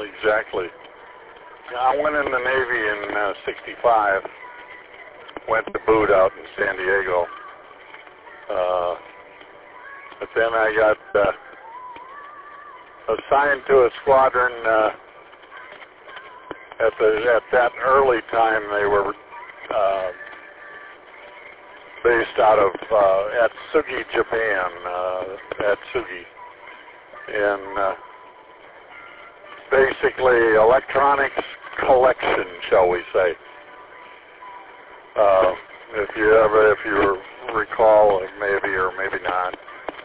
exactly. I went in the Navy in '65. Went to boot out in San Diego. But then I got assigned to a squadron. At that early time, they were based out of Atsugi, Japan. Atsugi, and basically electronics collection, shall we say? If you recall, maybe or maybe not,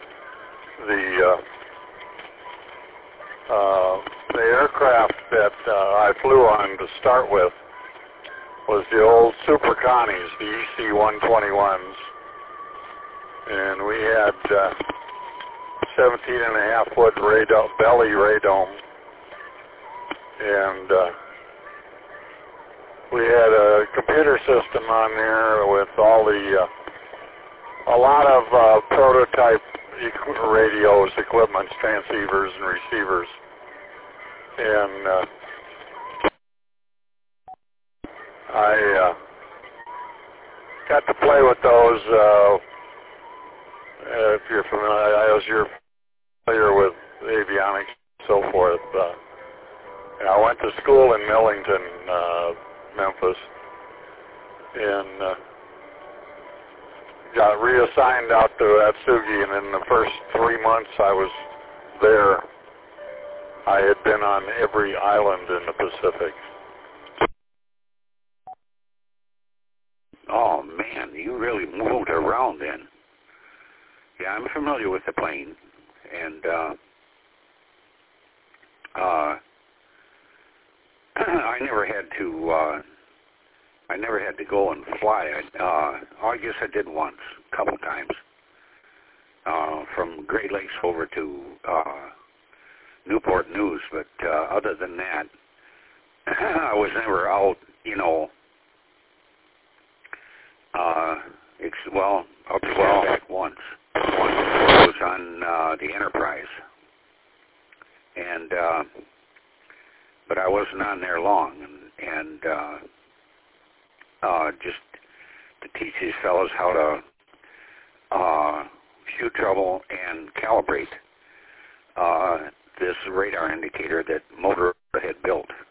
the aircraft that I flew on to start with was the old Super Connies, the EC-121s, and we had 17.5-foot belly radome, and we had a computer system on there with all a lot of prototype radios, equipments, transceivers, and receivers. And I got to play with those. If you're familiar with avionics and so forth. And I went to school in Millington, Memphis, and got reassigned out to Atsugi, and in the first 3 months I was there, I had been on every island in the Pacific. Oh man, you really moved around then. Yeah, I'm familiar with the plane, and I never had to go and fly. I guess I did once, a couple times, from Great Lakes over to Newport News. But other than that, I was never out. Back once. I was on the Enterprise, and but I wasn't on there long, and just to teach these fellows how to view trouble and calibrate this radar indicator that Motorola had built.